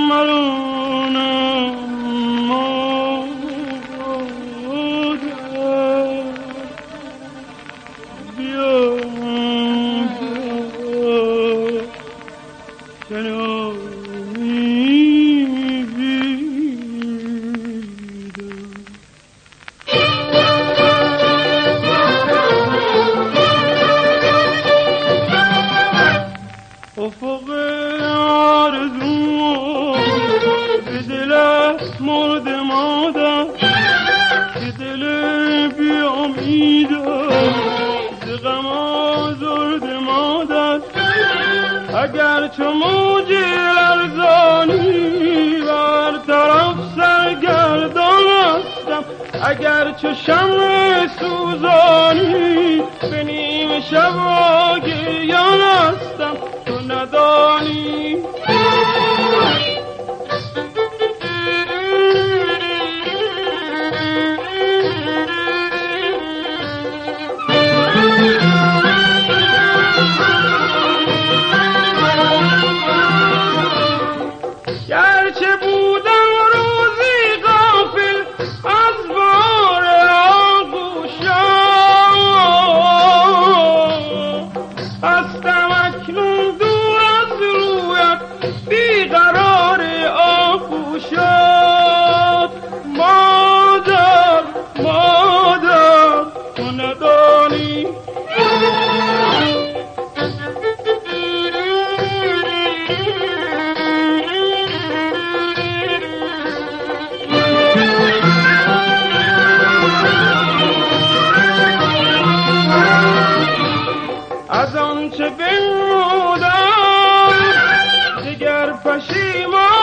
افق آرزو به دلت مرد مادر که دل بی امیدم ز غم آزرد مادر اگر چو موج لرزانی بر طرف سرگردان هستم اگر چو شمع سوزانی به نیم شب گریان هستم تو ندانی گرچه بودم روزی غافل از بار آغوشم هستم اکنون دور از رویت بیقرار آغوشت مادر مادر تو ندانی از آنچه بنمودم دیگر پشیمان